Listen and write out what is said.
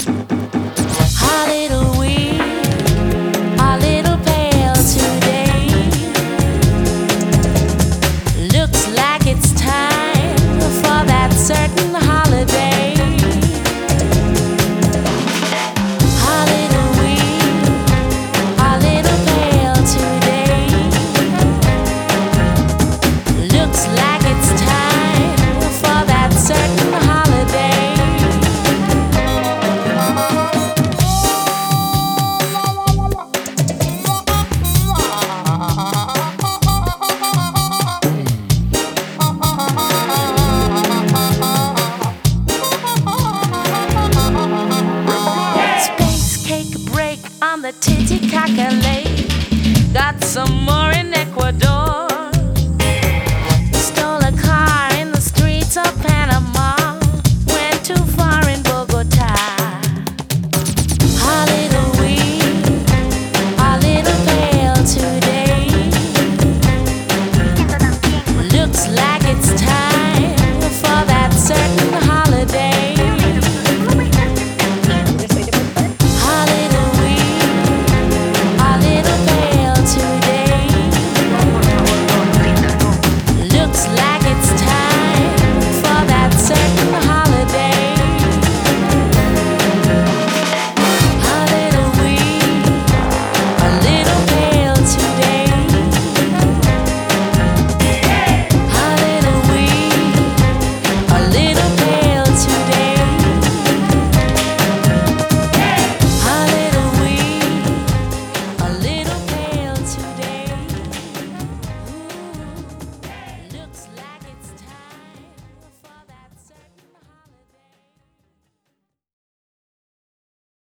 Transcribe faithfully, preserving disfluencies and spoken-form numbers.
A little weak, a little pale today. Looks like it's time for that certain holiday. A little weak, a little pale today. Looks like it's time for that certain holiday. Space cake break on the Titicaca Lake. Got some more in their